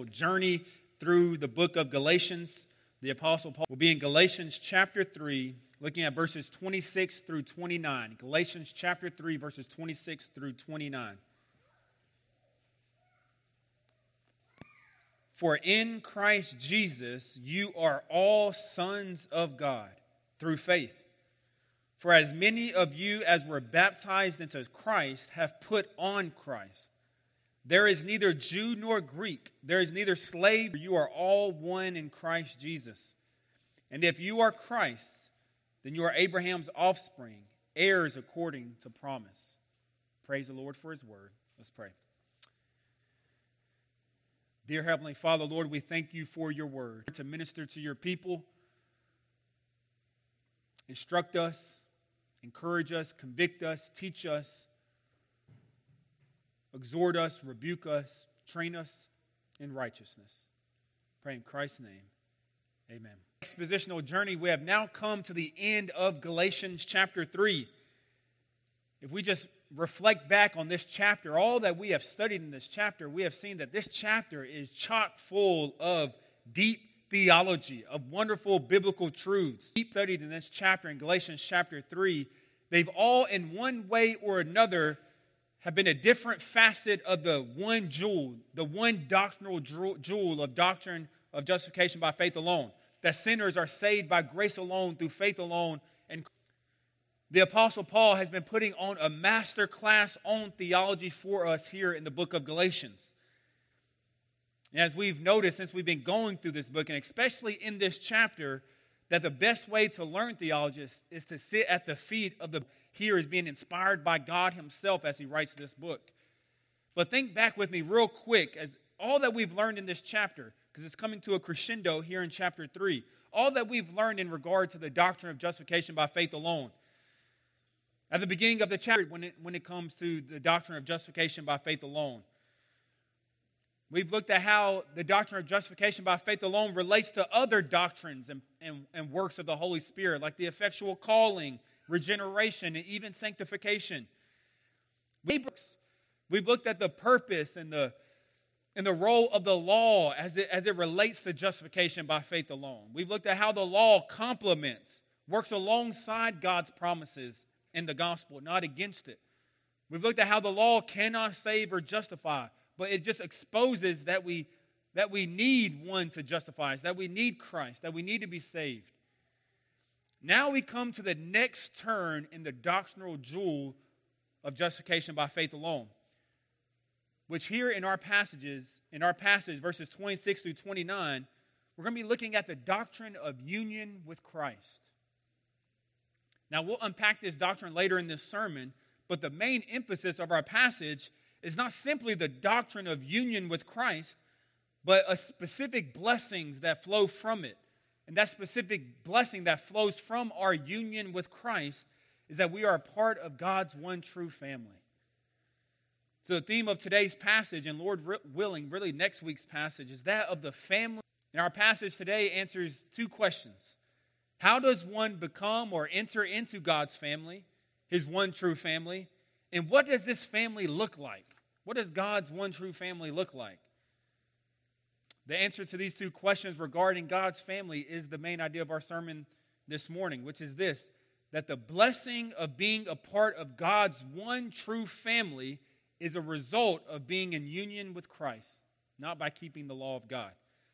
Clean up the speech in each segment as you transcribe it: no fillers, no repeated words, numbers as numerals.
expositional journey through the book of Galatians. The Apostle Paul will be in Galatians chapter 3, looking at verses 26 through 29. Galatians chapter 3, verses 26 through 29. For in Christ Jesus you are all sons of God through faith. For as many of you as were baptized into Christ have put on Christ. There is neither Jew nor Greek. There is neither slave. You are all one in Christ Jesus. And if you are Christ's, then you are Abraham's offspring, heirs according to promise. Praise the Lord for His word. Let's pray. Dear Heavenly Father, Lord, we thank you for your word to minister to your people. Instruct us, encourage us, convict us, teach us, exhort us, rebuke us, train us in righteousness. Pray in Christ's name. Amen. Expositional journey, we have now come to the end of Galatians chapter 3. If we just reflect back on this chapter, all that we have studied in this chapter, we have seen that this chapter is chock full of deep theology, of wonderful biblical truths. Deep studied in this chapter, in Galatians chapter 3, they've all in one way or another have been a different facet of the one jewel, the one doctrinal jewel of doctrine of justification by faith alone. That sinners are saved by grace alone, through faith alone. And the Apostle Paul has been putting on a master class on theology for us here in the book of Galatians. And as we've noticed since we've been going through this book, and especially in this chapter, that the best way to learn theology is to sit at the feet of the here is being inspired by God Himself as He writes this book. But think back with me real quick as all that we've learned in this chapter, because it's coming to a crescendo here in chapter 3. All that we've learned in regard to the doctrine of justification by faith alone. At the beginning of the chapter, when it comes to the doctrine of justification by faith alone, we've looked at how the doctrine of justification by faith alone relates to other doctrines and works of the Holy Spirit, like the effectual calling, regeneration, and even sanctification. We've looked at the purpose and the role of the law as it relates to justification by faith alone. We've looked at how the law complements, works alongside God's promises in the gospel, not against it. We've looked at how the law cannot save or justify, but it just exposes that we need one to justify us, that we need Christ, that we need to be saved. Now we come to the next turn in the doctrinal jewel of justification by faith alone, which here in our passage, verses 26 through 29, we're going to be looking at the doctrine of union with Christ. Now, we'll unpack this doctrine later in this sermon, but the main emphasis of our passage is not simply the doctrine of union with Christ, but a specific blessings that flow from it. And that specific blessing that flows from our union with Christ is that we are a part of God's one true family. So the theme of today's passage, and Lord willing, really next week's passage, is that of the family. And our passage today answers two questions. How does one become or enter into God's family, His one true family? And what does this family look like? What does God's one true family look like? The answer to these two questions regarding God's family is the main idea of our sermon this morning, which is this, that the blessing of being a part of God's one true family is a result of being in union with Christ, not by keeping the law of God.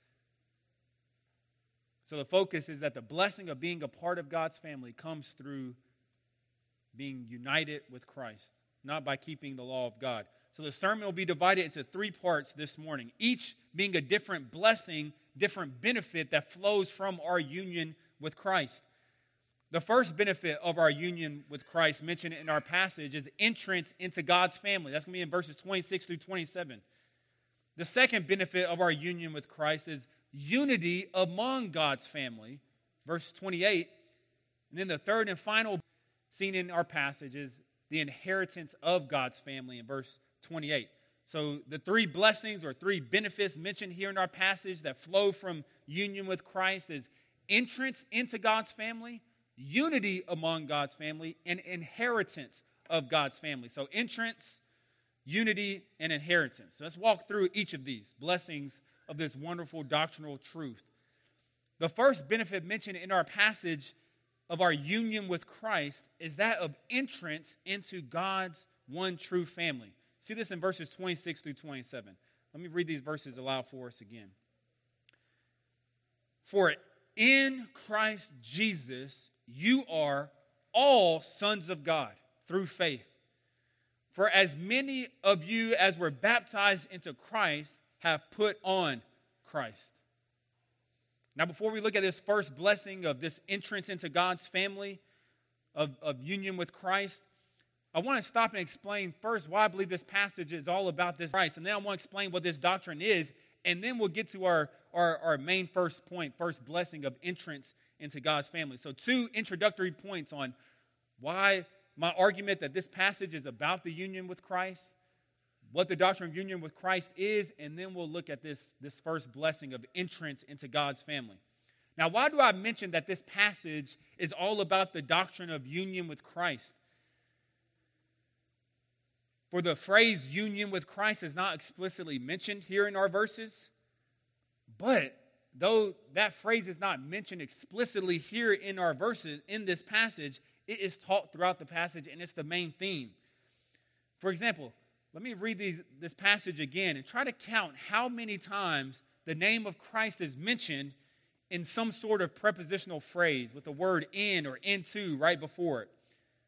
So the focus is that the blessing of being a part of God's family comes through being united with Christ, not by keeping the law of God. So the sermon will be divided into 3 parts this morning, each being a different blessing, different benefit that flows from our union with Christ. The first benefit of our union with Christ mentioned in our passage is entrance into God's family. That's going to be in verses 26 through 27. The second benefit of our union with Christ is unity among God's family, verse 28. And then the third and final seen in our passage is the inheritance of God's family in verse 28. So the 3 blessings or 3 benefits mentioned here in our passage that flow from union with Christ is entrance into God's family, unity among God's family, and inheritance of God's family. So entrance, unity, and inheritance. So let's walk through each of these blessings of this wonderful doctrinal truth. The first benefit mentioned in our passage of our union with Christ is that of entrance into God's one true family. See this in verses 26 through 27. Let me read these verses aloud for us again. For in Christ Jesus you are all sons of God through faith. For as many of you as were baptized into Christ have put on Christ. Now, before we look at this first blessing of this entrance into God's family of union with Christ, I want to stop and explain first why I believe this passage is all about this Christ. And then I want to explain what this doctrine is. And then we'll get to our main first point, first blessing of entrance into God's family. So 2 introductory points on why my argument that this passage is about the union with Christ, what the doctrine of union with Christ is, and then we'll look at this first blessing of entrance into God's family. Now, why do I mention that this passage is all about the doctrine of union with Christ? For the phrase union with Christ is not explicitly mentioned here in our verses, but though that phrase is not mentioned explicitly here in our verses, in this passage, it is taught throughout the passage, and it's the main theme. For example, let me read this passage again and try to count how many times the name of Christ is mentioned in some sort of prepositional phrase with the word in or into right before it.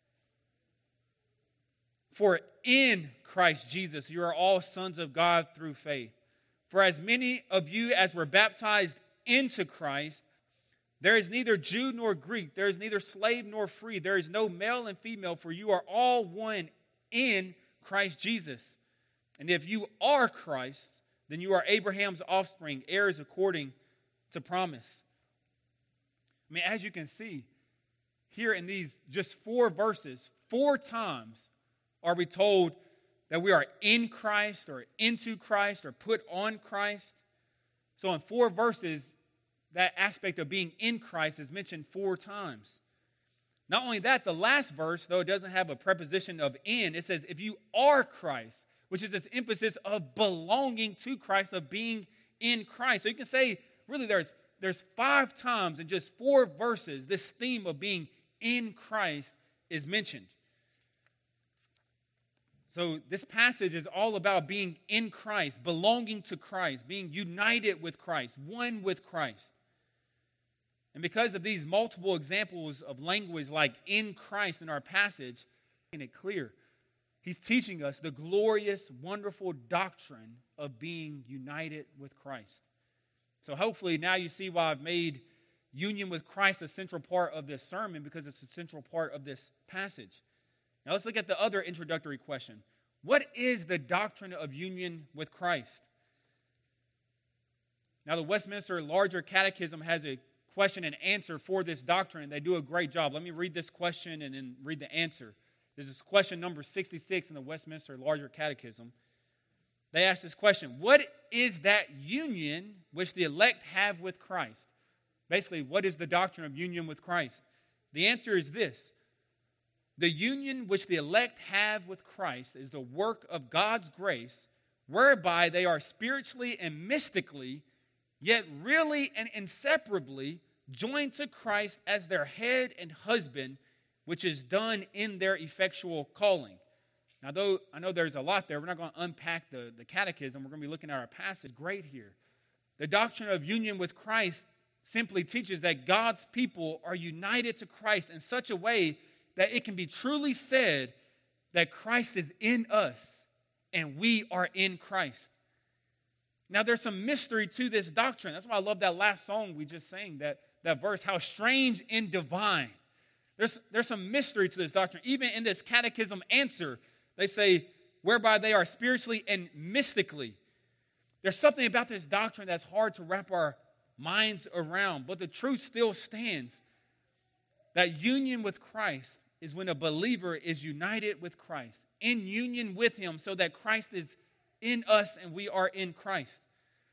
For in Christ Jesus you are all sons of God through faith. For as many of you as were baptized into Christ, there is neither Jew nor Greek, there is neither slave nor free, there is no male and female, for you are all one in Christ Jesus. And if you are Christ, then you are Abraham's offspring, heirs according to promise. I mean, as you can see, here in these just 4 verses, 4 times are we told that we are in Christ or into Christ or put on Christ. So in 4 verses, that aspect of being in Christ is mentioned 4 times. Not only that, the last verse, though it doesn't have a preposition of in, it says, if you are Christ, which is this emphasis of belonging to Christ, of being in Christ. So you can say, really, there's 5 times in just 4 verses, this theme of being in Christ is mentioned. So this passage is all about being in Christ, belonging to Christ, being united with Christ, one with Christ. And because of these multiple examples of language like in Christ in our passage, making it clear, he's teaching us the glorious, wonderful doctrine of being united with Christ. So hopefully now you see why I've made union with Christ a central part of this sermon, because it's a central part of this passage. Now let's look at the other introductory question. What is the doctrine of union with Christ? Now the Westminster Larger Catechism has a question and answer for this doctrine. They do a great job. Let me read this question and then read the answer. This is question number 66 in the Westminster Larger Catechism. They ask this question: what is that union which the elect have with Christ? Basically, what is the doctrine of union with Christ? The answer is this: the union which the elect have with Christ is the work of God's grace, whereby they are spiritually and mystically, yet really and inseparably, joined to Christ as their head and husband, which is done in their effectual calling. Now, though I know there's a lot there, we're not going to unpack the catechism. We're going to be looking at our passage. Great here. The doctrine of union with Christ simply teaches that God's people are united to Christ in such a way that it can be truly said that Christ is in us and we are in Christ. Now, there's some mystery to this doctrine. That's why I love that last song we just sang, that verse, how strange and divine. There's some mystery to this doctrine. Even in this catechism answer, they say, whereby they are spiritually and mystically. There's something about this doctrine that's hard to wrap our minds around, but the truth still stands. That union with Christ is when a believer is united with Christ, in union with Him, so that Christ is in us and we are in Christ.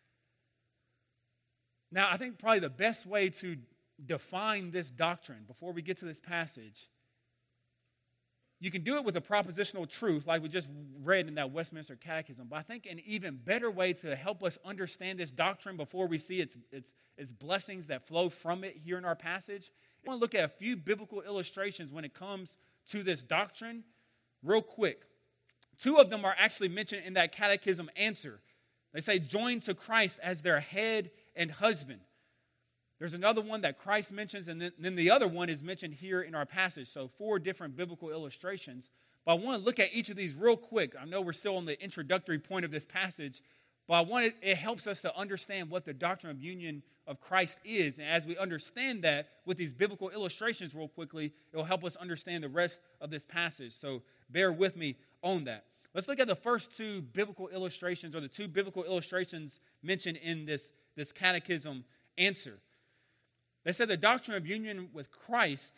Now, I think probably the best way to define this doctrine before we get to this passage You can do it with a propositional truth like we just read in that Westminster Catechism. But I think an even better way to help us understand this doctrine before we see its blessings that flow from it here in our passage, I want to look at a few biblical illustrations when it comes to this doctrine real quick. Two of them are actually mentioned in that catechism answer. They say, join to Christ as their head and husband. There's another one that Christ mentions, and then the other one is mentioned here in our passage. So 4 different biblical illustrations. But I want to look at each of these real quick. I know we're still on the introductory point of this passage, but it helps us to understand what the doctrine of union of Christ is. And as we understand that with these biblical illustrations real quickly, it will help us understand the rest of this passage. So bear with me on that. Let's look at the first 2 biblical illustrations, or the 2 biblical illustrations mentioned in this catechism answer. They said the doctrine of union with Christ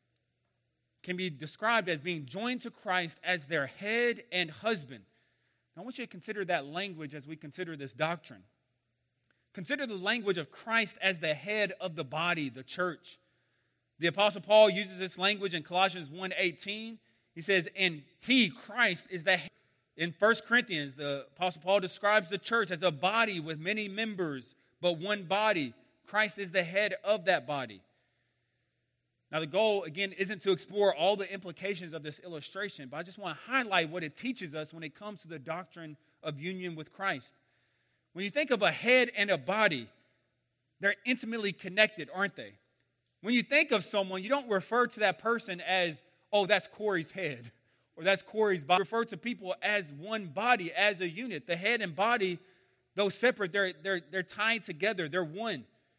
can be described as being joined to Christ as their head and husband. Now, I want you to consider that language as we consider this doctrine. Consider the language of Christ as the head of the body, the church. The Apostle Paul uses this language in Colossians 1:18. He says, and he, Christ, is the head. In 1 Corinthians, the Apostle Paul describes the church as a body with many members, but one body. Christ is the head of that body. Now, the goal, again, isn't to explore all the implications of this illustration, but I just want to highlight what it teaches us when it comes to the doctrine of union with Christ. When you think of a head and a body, they're intimately connected, aren't they? When you think of someone, you don't refer to that person as, oh, that's Corey's head, or that's Corey's body. You refer to people as one body, as a unit. The head and body, though separate, they're tied together. They're one.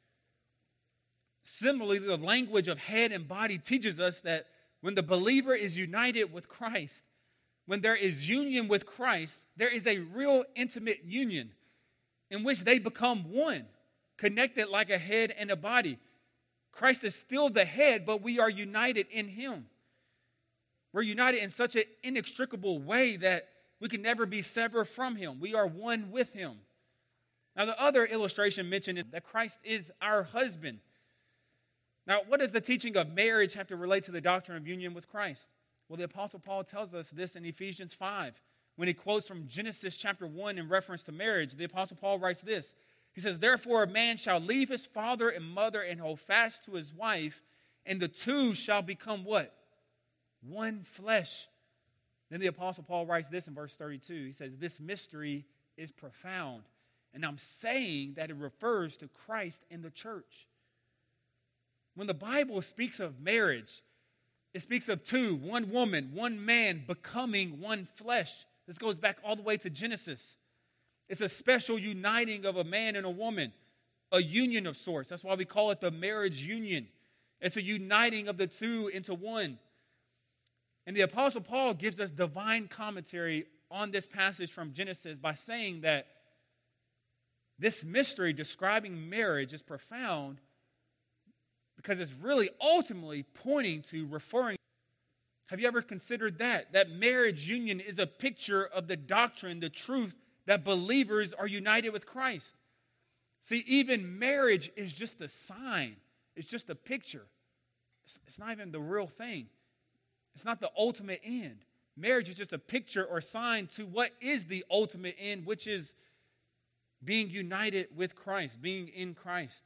Similarly, the language of head and body teaches us that when the believer is united with Christ, when there is union with Christ, there is a real intimate union in which they become one, connected like a head and a body. Christ is still the head, but we are united in him. We're united in such an inextricable way that we can never be severed from him. We are one with him. Now, the other illustration mentioned is that Christ is our husband. Now, what does the teaching of marriage have to relate to the doctrine of union with Christ? Well, the Apostle Paul tells us this in Ephesians 5. When he quotes from Genesis chapter 1 in reference to marriage, the Apostle Paul writes this. He says, therefore a man shall leave his father and mother and hold fast to his wife, and the two shall become what? One flesh. Then the Apostle Paul writes this in verse 32. He says, this mystery is profound, and I'm saying that it refers to Christ and the church. When the Bible speaks of marriage, it speaks of two, one woman, one man becoming one flesh. This goes back all the way to Genesis. It's a special uniting of a man and a woman, a union of sorts. That's why we call it the marriage union. It's a uniting of the two into one. And the Apostle Paul gives us divine commentary on this passage from Genesis by saying that this mystery describing marriage is profound because it's really ultimately pointing to referring. Have you ever considered that? That marriage union is a picture of the doctrine, the truth that believers are united with Christ. See, even marriage is just a sign. It's just a picture. It's not even the real thing. It's not the ultimate end. Marriage is just a picture or sign to what is the ultimate end, which is being united with Christ, being in Christ.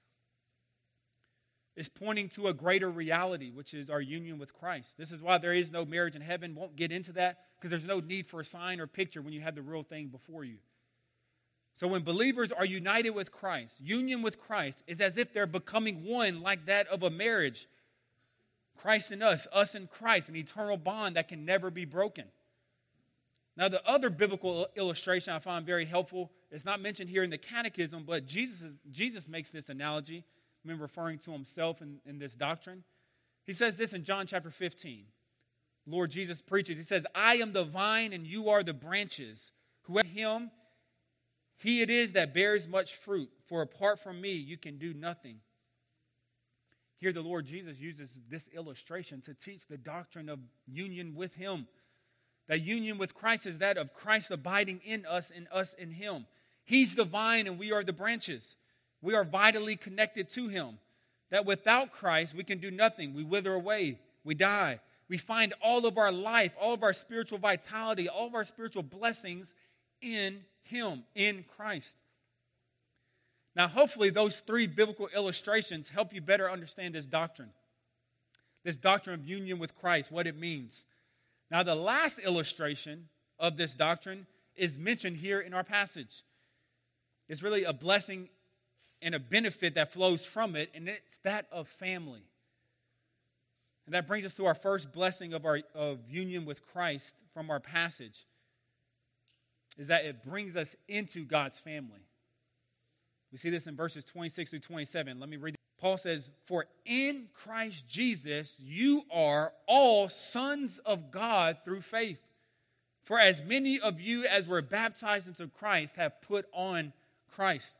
It's pointing to a greater reality, which is our union with Christ. This is why there is no marriage in heaven. Won't get into that because there's no need for a sign or picture when you have the real thing before you. So when believers are united with Christ, union with Christ is as if they're becoming one like that of a marriage. Christ in us in Christ, an eternal bond that can never be broken. Now, the other biblical illustration I find very helpful, it's not mentioned here in the catechism, but Jesus makes this analogy. I mean, referring to himself in this doctrine. He says this in John chapter 15. Lord Jesus preaches. He says, I am the vine and you are the branches. Whoever him, he it is that bears much fruit. For apart from me, you can do nothing. Here the Lord Jesus uses this illustration to teach the doctrine of union with him. That union with Christ is that of Christ abiding in us and us in him. He's the vine and we are the branches. We are vitally connected to him. That without Christ, we can do nothing. We wither away. We die. We find all of our life, all of our spiritual vitality, all of our spiritual blessings in Him, in Christ. Now, hopefully, those three biblical illustrations help you better understand this doctrine of union with Christ, what it means. Now, the last illustration of this doctrine is mentioned here in our passage. It's really a blessing and a benefit that flows from it, and it's that of family. And that brings us to our first blessing of union with Christ from our passage, is that it brings us into God's family. We see this in verses 26 through 27. Let me read. Paul says, "For in Christ Jesus you are all sons of God through faith. For as many of you as were baptized into Christ have put on Christ."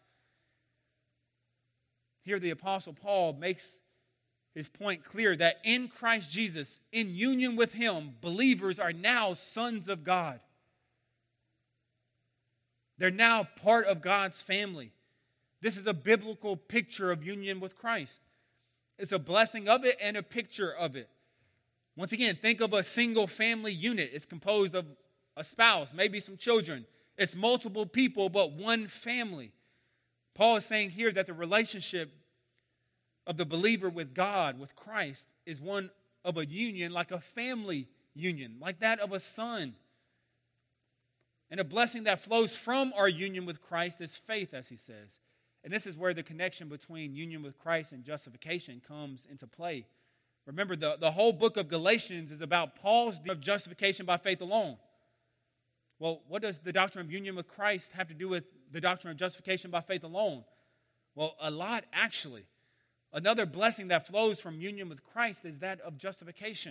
Here the Apostle Paul makes his point clear that in Christ Jesus, in union with Him, believers are now sons of God. They're now part of God's family. This is a biblical picture of union with Christ. It's a blessing of it and a picture of it. Once again, think of a single family unit. It's composed of a spouse, maybe some children. It's multiple people, but one family. Paul is saying here that the relationship of the believer with God, with Christ, is one of a union, like a family union, like that of a son. And a blessing that flows from our union with Christ is faith, as he says. And this is where the connection between union with Christ and justification comes into play. Remember, the whole book of Galatians is about Paul's view of justification by faith alone. Well, what does the doctrine of union with Christ have to do with the doctrine of justification by faith alone? Well, a lot, actually. Another blessing that flows from union with Christ is that of justification.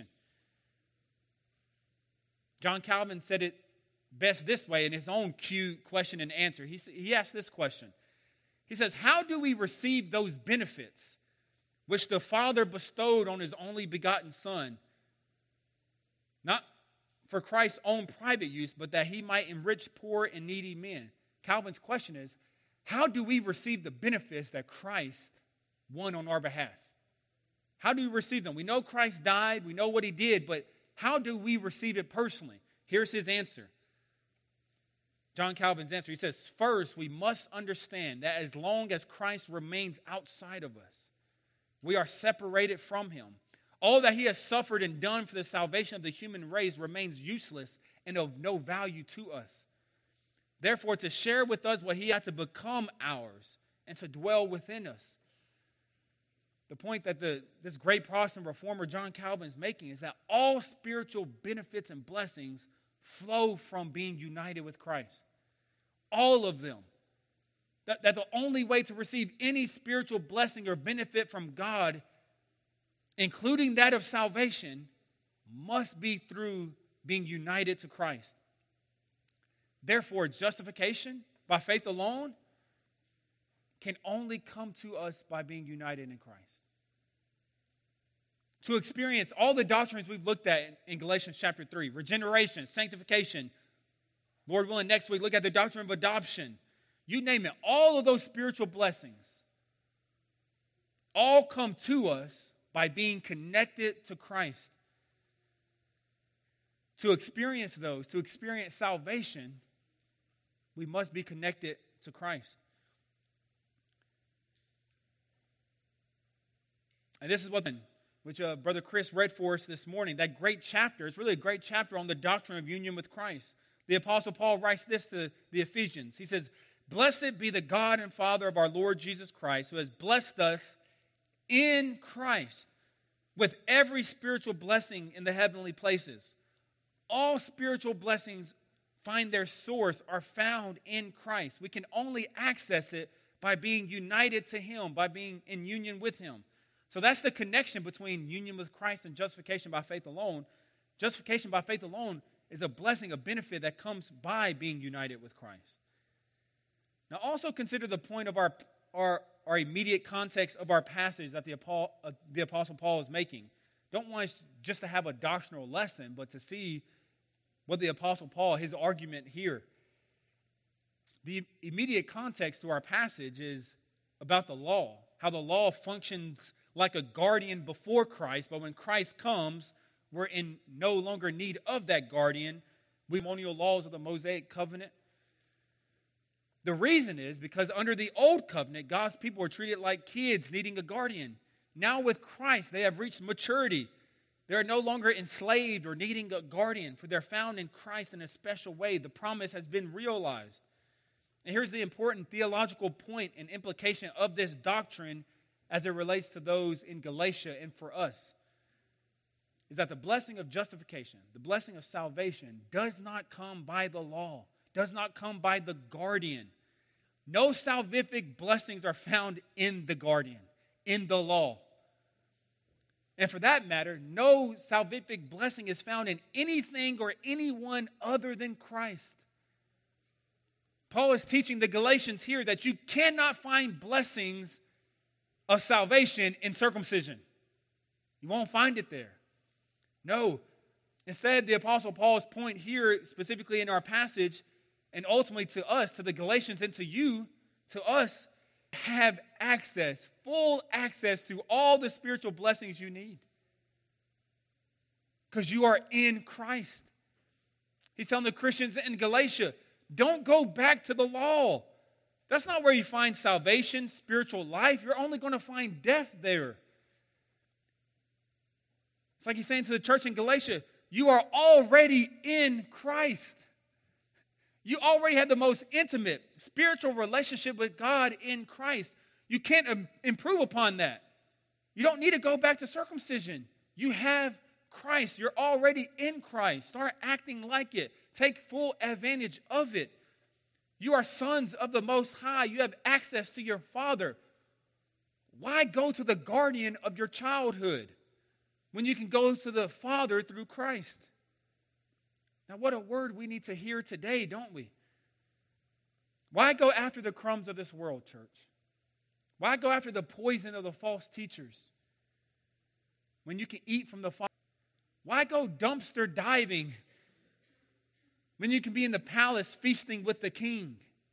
John Calvin said it best this way in his own cute question and answer. He asked this question. He says, "How do we receive those benefits which the Father bestowed on His only begotten Son, not for Christ's own private use, but that He might enrich poor and needy men?" Calvin's question is, how do we receive the benefits that Christ won on our behalf? How do we receive them? We know Christ died, we know what He did, but how do we receive it personally? Here's his answer. John Calvin's answer, he says, "First, we must understand that as long as Christ remains outside of us, we are separated from Him. All that He has suffered and done for the salvation of the human race remains useless and of no value to us. Therefore, to share with us what He had to become ours and to dwell within us." The point that this great Protestant reformer John Calvin is making is that all spiritual benefits and blessings flow from being united with Christ. All of them. That the only way to receive any spiritual blessing or benefit from God, including that of salvation, must be through being united to Christ. Therefore, justification by faith alone can only come to us by being united in Christ. To experience all the doctrines we've looked at in Galatians chapter 3, regeneration, sanctification, Lord willing, next week, look at the doctrine of adoption. You name it, all of those spiritual blessings all come to us by being connected to Christ. To experience those, to experience salvation, we must be connected to Christ. And this is which Brother Chris read for us this morning, that great chapter. It's really a great chapter on the doctrine of union with Christ. The Apostle Paul writes this to the Ephesians. He says, "Blessed be the God and Father of our Lord Jesus Christ, who has blessed us in Christ with every spiritual blessing in the heavenly places." All spiritual blessings find their source, are found in Christ. We can only access it by being united to Him, by being in union with Him. So that's the connection between union with Christ and justification by faith alone. Justification by faith alone is a blessing, a benefit that comes by being united with Christ. Now also consider the point of our immediate context of our passage that the Apostle Paul is making. Don't want us just to have a doctrinal lesson, but to see what the Apostle Paul, his argument here. The immediate context to our passage is about the law, how the law functions like a guardian before Christ, but when Christ comes, we're in no longer need of that guardian. We ceremonial laws of the Mosaic covenant. The reason is because under the old covenant, God's people were treated like kids needing a guardian. Now with Christ, they have reached maturity. They are no longer enslaved or needing a guardian, for they're found in Christ in a special way. The promise has been realized. And here's the important theological point and implication of this doctrine as it relates to those in Galatia and for us, is that the blessing of justification, the blessing of salvation, does not come by the law, does not come by the guardian. No salvific blessings are found in the guardian, in the law. And for that matter, no salvific blessing is found in anything or anyone other than Christ. Paul is teaching the Galatians here that you cannot find blessings of salvation in circumcision. You won't find it there. No. Instead, the Apostle Paul's point here, specifically in our passage, and ultimately to us, to the Galatians and to you, to us, have access, full access to all the spiritual blessings you need. Because you are in Christ. He's telling the Christians in Galatia, don't go back to the law. That's not where you find salvation, spiritual life. You're only going to find death there. It's like he's saying to the church in Galatia, you are already in Christ. You already have the most intimate spiritual relationship with God in Christ. You can't improve upon that. You don't need to go back to circumcision. You have Christ. You're already in Christ. Start acting like it. Take full advantage of it. You are sons of the Most High. You have access to your Father. Why go to the guardian of your childhood when you can go to the Father through Christ? Now, what a word we need to hear today, don't we? Why go after the crumbs of this world, church? Why go after the poison of the false teachers when you can eat from the Father? Why go dumpster diving when you can be in the palace feasting with the king?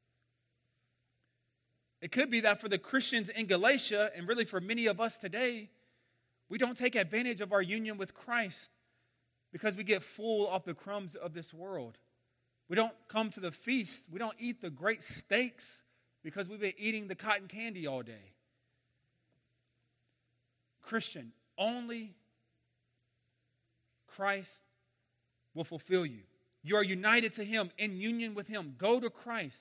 It could be that for the Christians in Galatia, and really for many of us today, we don't take advantage of our union with Christ because we get full off the crumbs of this world. We don't come to the feast. We don't eat the great steaks because we've been eating the cotton candy all day. Christian, only Christ will fulfill you. You are united to Him, in union with Him. Go to Christ.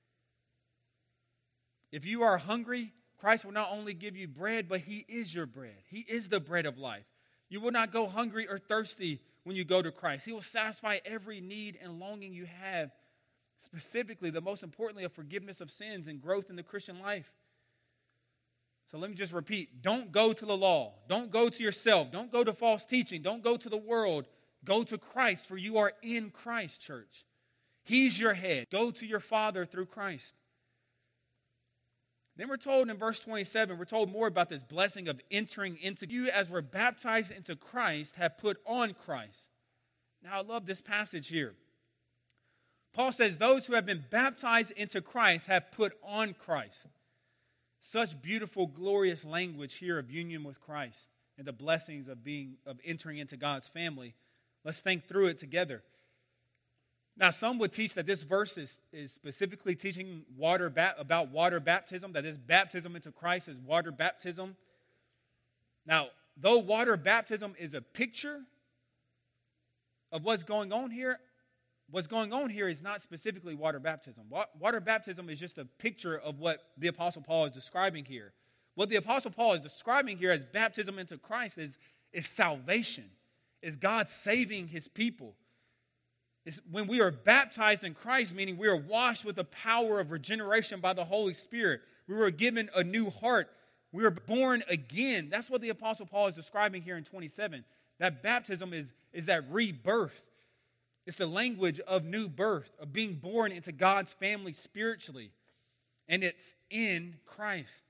If you are hungry, Christ will not only give you bread, but He is your bread. He is the bread of life. You will not go hungry or thirsty when you go to Christ. He will satisfy every need and longing you have, specifically, the most importantly, of forgiveness of sins and growth in the Christian life. So let me just repeat. Don't go to the law. Don't go to yourself. Don't go to false teaching. Don't go to the world. Go to Christ, for you are in Christ, church. He's your head. Go to your Father through Christ. Then we're told in verse 27, we're told more about this blessing of entering into you as we're baptized into Christ, have put on Christ. Now, I love this passage here. Paul says, those who have been baptized into Christ have put on Christ. Such beautiful, glorious language here of union with Christ and the blessings of entering into God's family. Let's think through it together. Now, some would teach that this verse is specifically teaching about water baptism, that this baptism into Christ is water baptism. Now, though water baptism is a picture of what's going on here is not specifically water baptism. Water baptism is just a picture of what the Apostle Paul is describing here. What the Apostle Paul is describing here as baptism into Christ is salvation, is God saving His people. It's when we are baptized in Christ, meaning we are washed with the power of regeneration by the Holy Spirit. We were given a new heart. We were born again. That's what the Apostle Paul is describing here in 27. That baptism is that rebirth. It's the language of new birth, of being born into God's family spiritually. And it's in Christ.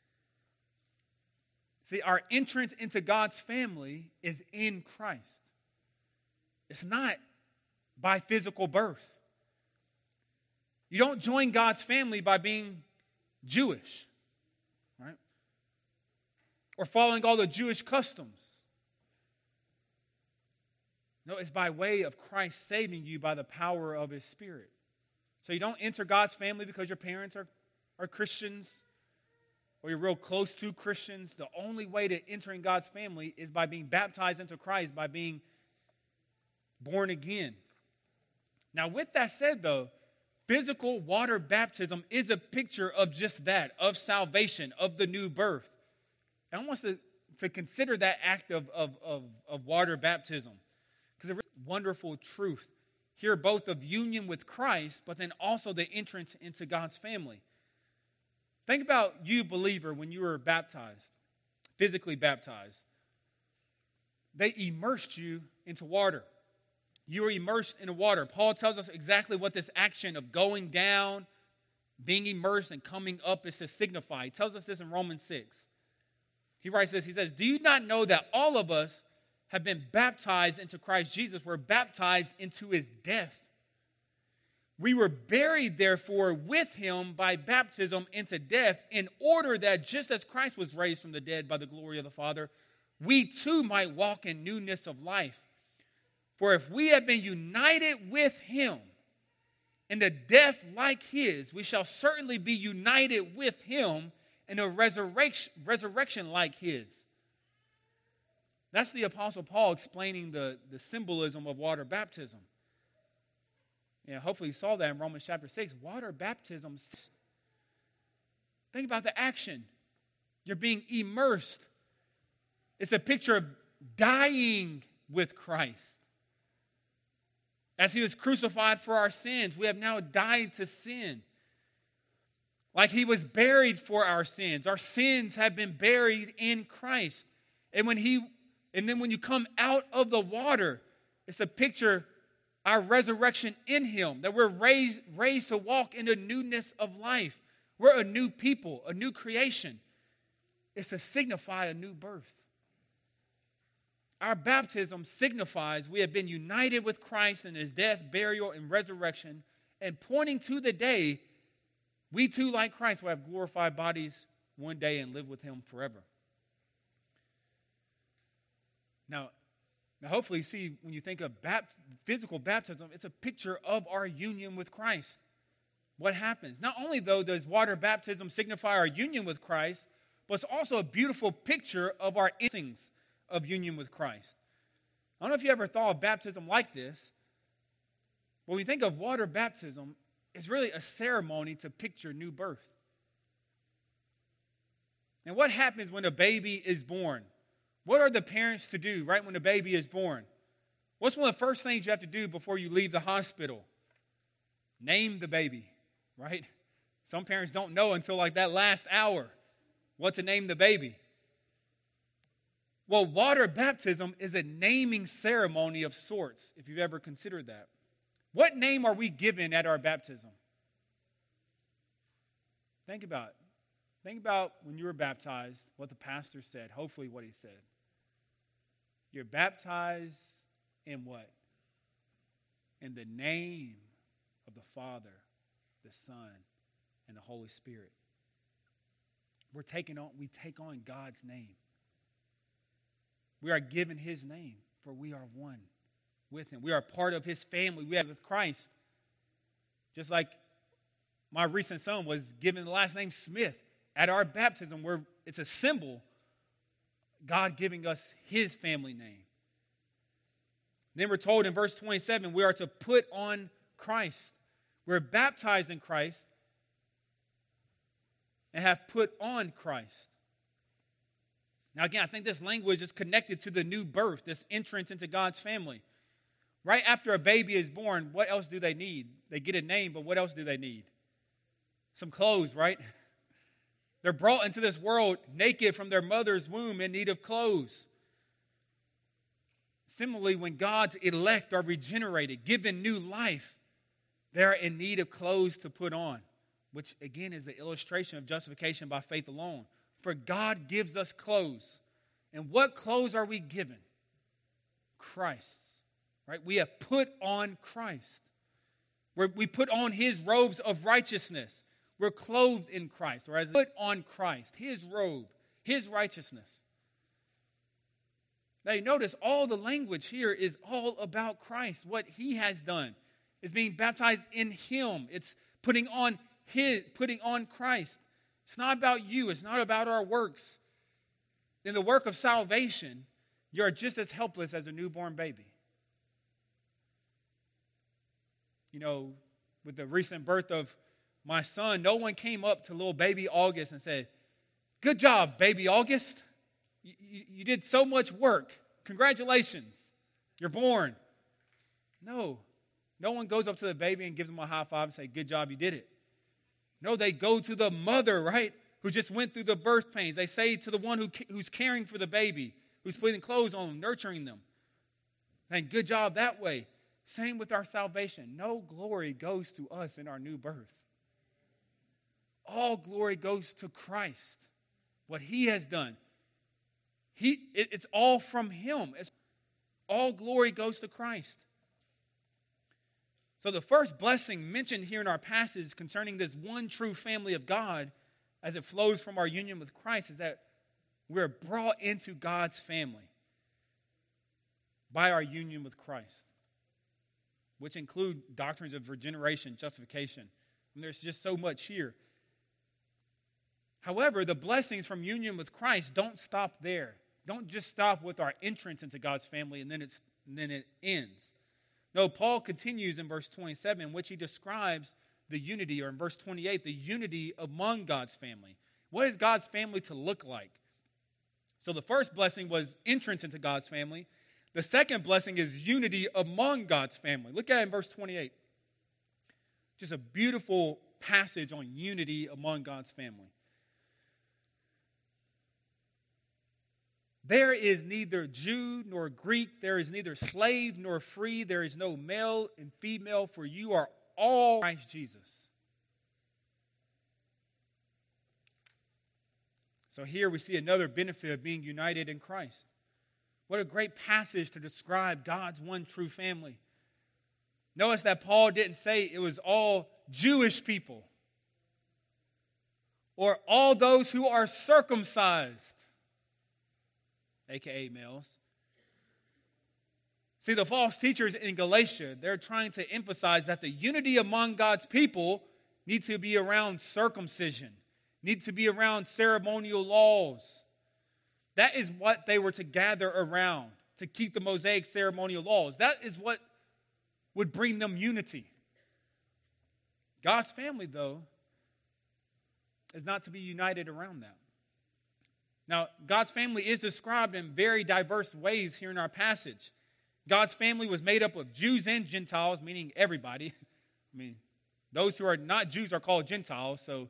See, our entrance into God's family is in Christ. It's not by physical birth. You don't join God's family by being Jewish, right? Or following all the Jewish customs. No, it's by way of Christ saving you by the power of his Spirit. So you don't enter God's family because your parents are Christians or you're real close to Christians. The only way to enter in God's family is by being baptized into Christ, by being born again. Now, with that said, though, physical water baptism is a picture of just that, of salvation, of the new birth. And I want us to consider that act of water baptism, because it's a wonderful truth here, both of union with Christ, but then also the entrance into God's family. Think about you, believer, when you were baptized, physically baptized. They immersed you into water. You were immersed in the water. Paul tells us exactly what this action of going down, being immersed, and coming up is to signify. He tells us this in Romans 6. He writes this, he says, "Do you not know that all of us have been baptized into Christ Jesus? We're baptized into his death. We were buried, therefore, with him by baptism into death, in order that just as Christ was raised from the dead by the glory of the Father, we too might walk in newness of life. For if we have been united with him in a death like his, we shall certainly be united with him in a resurrection like his." That's the Apostle Paul explaining the symbolism of water baptism. Yeah, hopefully you saw that in Romans chapter 6. Water baptism, think about the action. You're being immersed. It's a picture of dying with Christ. As he was crucified for our sins, we have now died to sin. Like he was buried for our sins have been buried in Christ. And then when you come out of the water, it's a picture our resurrection in him, that we're raised to walk in the newness of life. We're a new people, a new creation. It's to signify a new birth. Our baptism signifies we have been united with Christ in his death, burial, and resurrection, and pointing to the day we too, like Christ, will have glorified bodies one day and live with him forever. Now hopefully you see, when you think of physical baptism, it's a picture of our union with Christ. What happens? Not only, though, does water baptism signify our union with Christ, but it's also a beautiful picture of our endings of union with Christ. I don't know if you ever thought of baptism like this. When we think of water baptism, it's really a ceremony to picture new birth. And what happens when a baby is born? What are the parents to do right when the baby is born? What's one of the first things you have to do before you leave the hospital? Name the baby, right? Some parents don't know until like that last hour what to name the baby. Well, water baptism is a naming ceremony of sorts, if you've ever considered that. What name are we given at our baptism? Think about it. Think about when you were baptized, what the pastor said, hopefully what he said. You're baptized in what? In the name of the Father, the Son, and the Holy Spirit. We take on God's name. We are given his name, for we are one with him. We are part of his family. We have with Christ. Just like my recent son was given the last name Smith. At our baptism, it's a symbol, God giving us his family name. Then we're told in verse 27, we are to put on Christ. We're baptized in Christ and have put on Christ. Now again, I think this language is connected to the new birth, this entrance into God's family. Right after a baby is born, what else do they need? They get a name, but what else do they need? Some clothes, right? They're brought into this world naked from their mother's womb in need of clothes. Similarly, when God's elect are regenerated, given new life, they're in need of clothes to put on, which again is the illustration of justification by faith alone. For God gives us clothes. And what clothes are we given? Christ's. Right? We have put on Christ. We put on his robes of righteousness. We're clothed in Christ, or as put on Christ, his robe, his righteousness. Now you notice all the language here is all about Christ, what he has done. It's being baptized in him. It's putting on Christ. It's not about you. It's not about our works. In the work of salvation, you're just as helpless as a newborn baby. You know, with the recent birth of my son, no one came up to little baby August and said, "Good job, baby August. You did so much work. Congratulations. You're born." No. No one goes up to the baby and gives him a high five and say, "Good job, you did it." No, they go to the mother, right, who just went through the birth pains. They say to the one who's caring for the baby, who's putting clothes on them, nurturing them, saying, "Good job that way." Same with our salvation. No glory goes to us in our new birth. All glory goes to Christ, what he has done. It's all from him. All glory goes to Christ. So the first blessing mentioned here in our passage concerning this one true family of God as it flows from our union with Christ is that we're brought into God's family by our union with Christ, which include doctrines of regeneration, justification. And there's just so much here. However, the blessings from union with Christ don't stop there. Don't just stop with our entrance into God's family and then it ends. No, Paul continues in verse 27, in which he describes the unity, or in verse 28, the unity among God's family. What is God's family to look like? So the first blessing was entrance into God's family. The second blessing is unity among God's family. Look at it in verse 28. Just a beautiful passage on unity among God's family. There is neither Jew nor Greek, there is neither slave nor free, there is no male and female, for you are all Christ Jesus. So here we see another benefit of being united in Christ. What a great passage to describe God's one true family. Notice that Paul didn't say it was all Jewish people or all those who are circumcised, aka males. See, the false teachers in Galatia, they're trying to emphasize that the unity among God's people needs to be around circumcision, needs to be around ceremonial laws. That is what they were to gather around, to keep the Mosaic ceremonial laws. That is what would bring them unity. God's family, though, is not to be united around that. Now, God's family is described in very diverse ways here in our passage. God's family was made up of Jews and Gentiles, meaning everybody. I mean, those who are not Jews are called Gentiles, so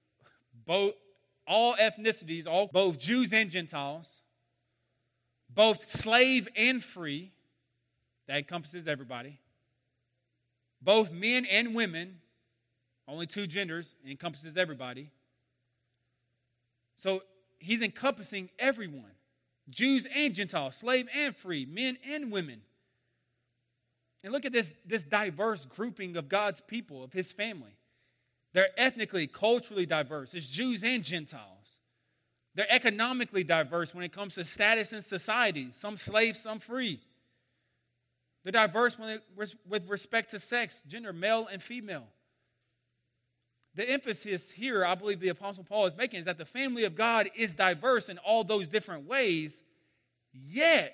all ethnicities, both Jews and Gentiles, both slave and free, that encompasses everybody, both men and women, only two genders, encompasses everybody. So he's encompassing everyone, Jews and Gentiles, slave and free, men and women. And look at this diverse grouping of God's people, of his family. They're ethnically, culturally diverse. It's Jews and Gentiles. They're economically diverse when it comes to status in society. Some slaves, some free. They're diverse with respect to sex, gender, male and female. The emphasis here, I believe the Apostle Paul is making, is that the family of God is diverse in all those different ways, yet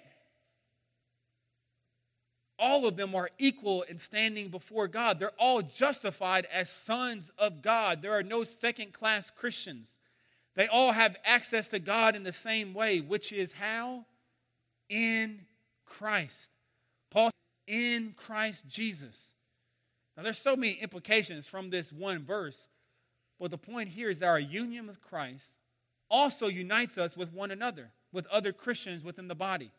all of them are equal in standing before God. They're all justified as sons of God. There are no second-class Christians. They all have access to God in the same way, which is how? In Christ. Paul, in Christ Jesus. Now, there's so many implications from this one verse. But the point here is that our union with Christ also unites us with one another, with other Christians within the body.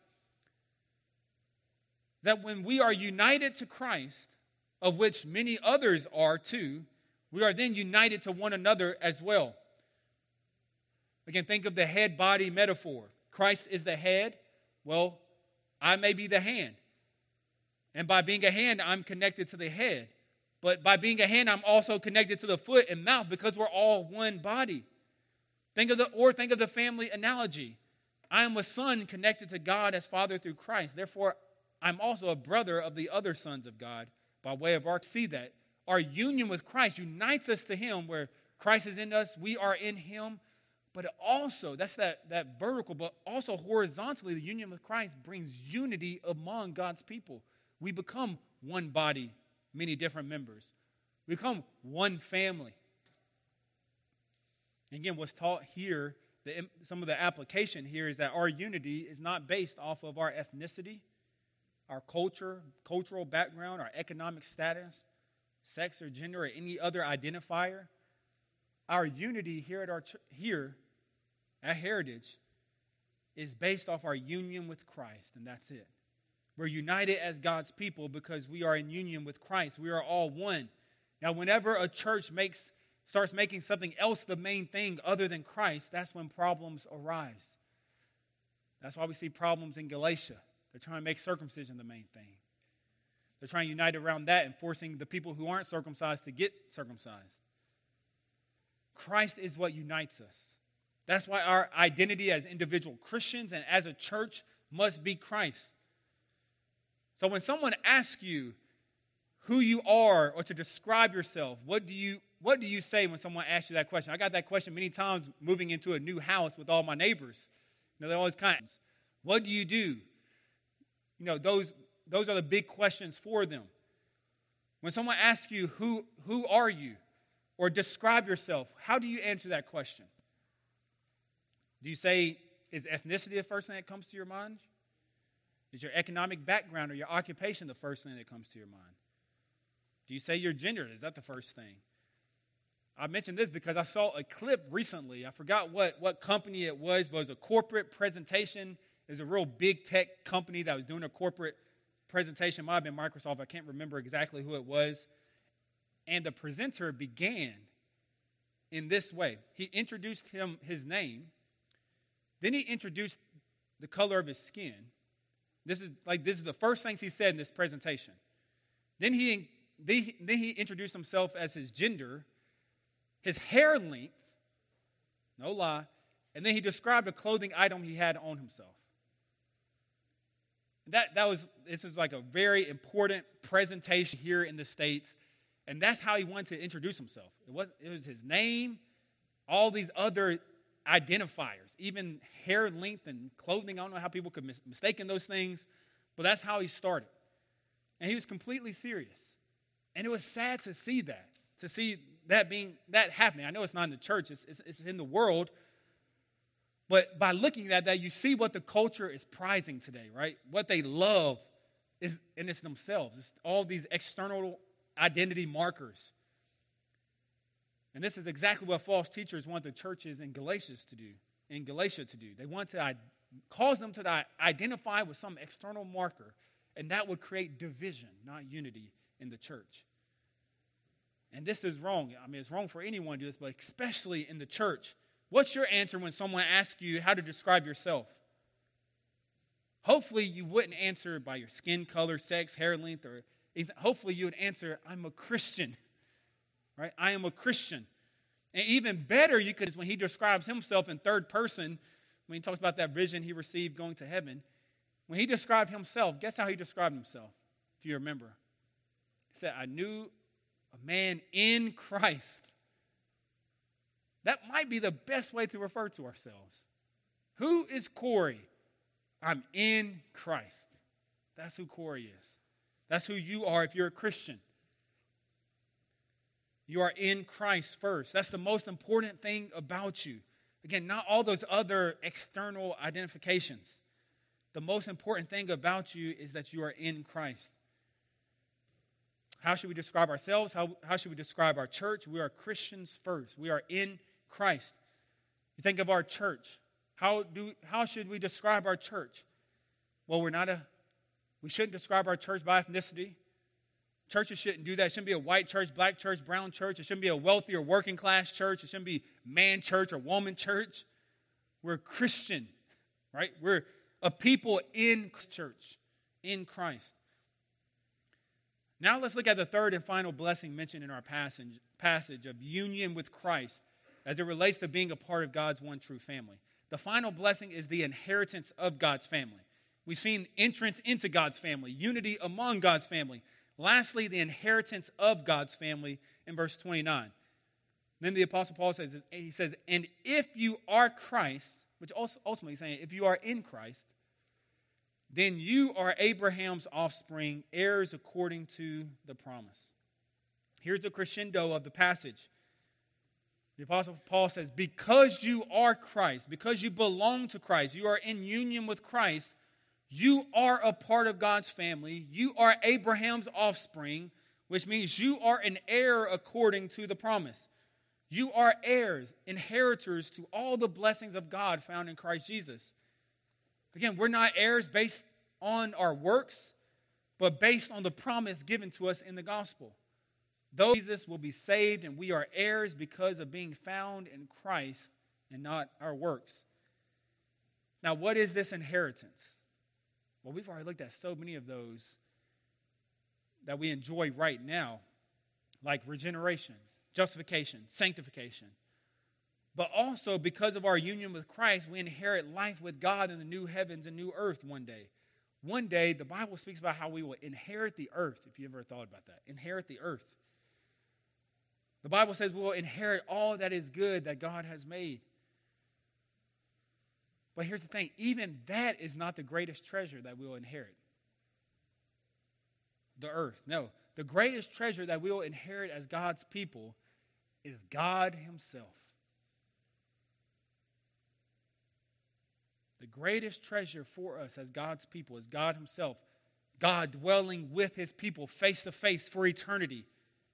That when we are united to Christ, of which many others are too, we are then united to one another as well. Again, think of the head-body metaphor. Christ is the head. Well, I may be the hand. And by being a hand, I'm connected to the head. But by being a hand, I'm also connected to the foot and mouth because we're all one body. Think of the family analogy. I am a son connected to God as Father through Christ. Therefore, I'm also a brother of the other sons of God by way of our see that. Our union with Christ unites us to him, where Christ is in us, we are in him. But also, that's that vertical, but also horizontally, the union with Christ brings unity among God's people. We become one body, many different members. We become one family. And again, what's taught here, some of the application here is that our unity is not based off of our ethnicity, our cultural background, our economic status, sex or gender, or any other identifier. Our unity here at Heritage is based off our union with Christ, and that's it. We're united as God's people because we are in union with Christ. We are all one. Now, whenever a church starts making something else the main thing other than Christ, that's when problems arise. That's why we see problems in Galatia. They're trying to make circumcision the main thing. They're trying to unite around that and forcing the people who aren't circumcised to get circumcised. Christ is what unites us. That's why our identity as individual Christians and as a church must be Christ. So when someone asks you who you are or to describe yourself, what do you say when someone asks you that question? I got that question many times moving into a new house with all my neighbors. They're always kind of, what do you do? Those are the big questions for them. When someone asks you, who are you? Or describe yourself, how do you answer that question? Do you say, is ethnicity the first thing that comes to your mind? Is your economic background or your occupation the first thing that comes to your mind? Do you say your gender? Is that the first thing? I mentioned this because I saw a clip recently. I forgot what company it was, but it was a corporate presentation. It was a real big tech company that was doing a corporate presentation. It might have been Microsoft. I can't remember exactly who it was. And the presenter began in this way. He introduced his name. Then he introduced the color of his skin. This is the first things he said in this presentation. Then he introduced himself as his gender, his hair length, no lie, and then he described a clothing item he had on himself. This is like a very important presentation here in the States, and that's how he wanted to introduce himself. It was his name, all these other identifiers, even hair length and clothing. I don't know how people could mistake those things, but that's how he started. And he was completely serious. And it was sad to see that happening. I know it's not in the church, it's in the world. But by looking at that, you see what the culture is prizing today, right? What they love is, and it's themselves. It's all these external identity markers. And this is exactly what false teachers want the churches in Galatia to do. They want to cause them to identify with some external marker, and that would create division, not unity in the church. And this is wrong. I mean, it's wrong for anyone to do this, but especially in the church. What's your answer when someone asks you how to describe yourself? Hopefully you wouldn't answer by your skin color, sex, hair length, or hopefully you would answer, I'm a Christian. Right? I am a Christian. And even better, you could, when he describes himself in third person, when he talks about that vision he received going to heaven, when he described himself, guess how he described himself, if you remember? He said, I knew a man in Christ. That might be the best way to refer to ourselves. Who is Corey? I'm in Christ. That's who Corey is. That's who you are if you're a Christian. You are in Christ first. That's the most important thing about you. Again, not all those other external identifications. The most important thing about you is that you are in Christ. How should we describe ourselves? How should we describe our church? We are Christians first. We are in Christ. You think of our church. How should we describe our church? Well, we shouldn't describe our church by ethnicity. Churches shouldn't do that. It shouldn't be a white church, black church, brown church. It shouldn't be a wealthy or working class church. It shouldn't be man church or woman church. We're Christian, right? We're a people in church, in Christ. Now let's look at the third and final blessing mentioned in our passage of union with Christ as it relates to being a part of God's one true family. The final blessing is the inheritance of God's family. We've seen entrance into God's family, unity among God's family. Lastly, the inheritance of God's family in verse 29. Then the Apostle Paul says, and if you are Christ, which also ultimately is saying, if you are in Christ, then you are Abraham's offspring, heirs according to the promise. Here's the crescendo of the passage. The Apostle Paul says, because you are Christ, because you belong to Christ, you are in union with Christ, you are a part of God's family. You are Abraham's offspring, which means you are an heir according to the promise. You are heirs, inheritors to all the blessings of God found in Christ Jesus. Again, we're not heirs based on our works, but based on the promise given to us in the gospel. Though Jesus will be saved, and we are heirs because of being found in Christ and not our works. Now, what is this inheritance? Well, we've already looked at so many of those that we enjoy right now, like regeneration, justification, sanctification. But also, because of our union with Christ, we inherit life with God in the new heavens and new earth one day. One day, the Bible speaks about how we will inherit the earth, if you ever thought about that. Inherit the earth. The Bible says we will inherit all that is good that God has made. But here's the thing, even that is not the greatest treasure that we will inherit. The earth. No, the greatest treasure that we will inherit as God's people is God himself. The greatest treasure for us as God's people is God himself. God dwelling with his people face to face for eternity.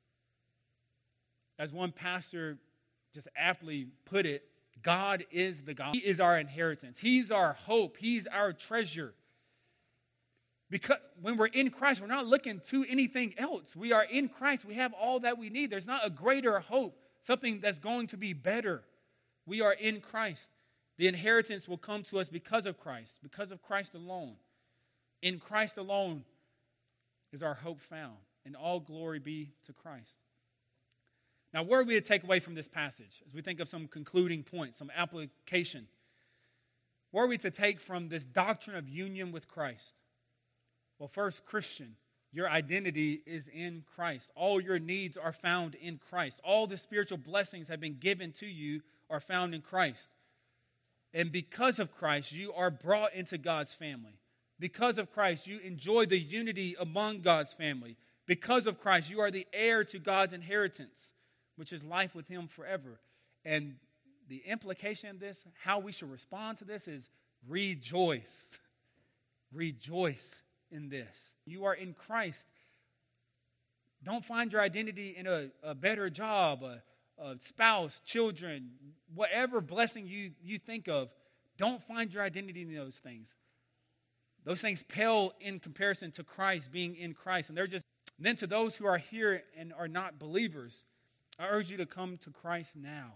As one pastor just aptly put it, God is the God. He is our inheritance. He's our hope. He's our treasure. Because when we're in Christ, we're not looking to anything else. We are in Christ. We have all that we need. There's not a greater hope, something that's going to be better. We are in Christ. The inheritance will come to us because of Christ alone. In Christ alone is our hope found, and all glory be to Christ. Now, what are we to take away from this passage as we think of some concluding points, some application? What are we to take from this doctrine of union with Christ? Well, first, Christian, your identity is in Christ. All your needs are found in Christ. All the spiritual blessings have been given to you are found in Christ. And because of Christ, you are brought into God's family. Because of Christ, you enjoy the unity among God's family. Because of Christ, you are the heir to God's inheritance, which is life with him forever. And the implication of this, how we should respond to this is rejoice. Rejoice in this. You are in Christ. Don't find your identity in a better job, a spouse, children, whatever blessing you think of. Don't find your identity in those things. Those things pale in comparison to Christ, being in Christ. And then to those who are here and are not believers, I urge you to come to Christ now.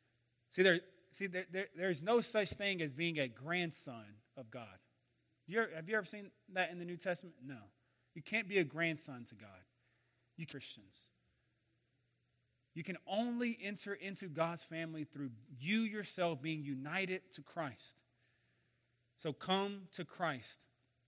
There's no such thing as being a grandson of God. Have you ever seen that in the New Testament? No. You can't be a grandson to God. You Christians. You can only enter into God's family through you yourself being united to Christ. So come to Christ.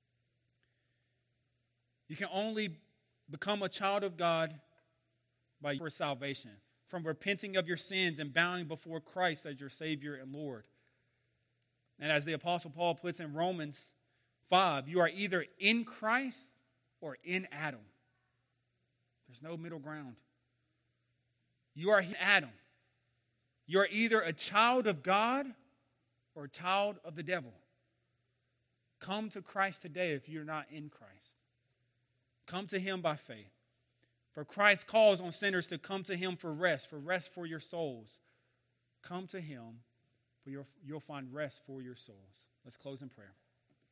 You can only become a child of God by your salvation, from repenting of your sins and bowing before Christ as your Savior and Lord. And as the Apostle Paul puts in Romans 5, you are either in Christ or in Adam. There's no middle ground. You are in Adam. You are either a child of God or a child of the devil. Come to Christ today if you're not in Christ. Come to him by faith. For Christ calls on sinners to come to him for rest for your souls. Come to him, for you'll find rest for your souls. Let's close in prayer.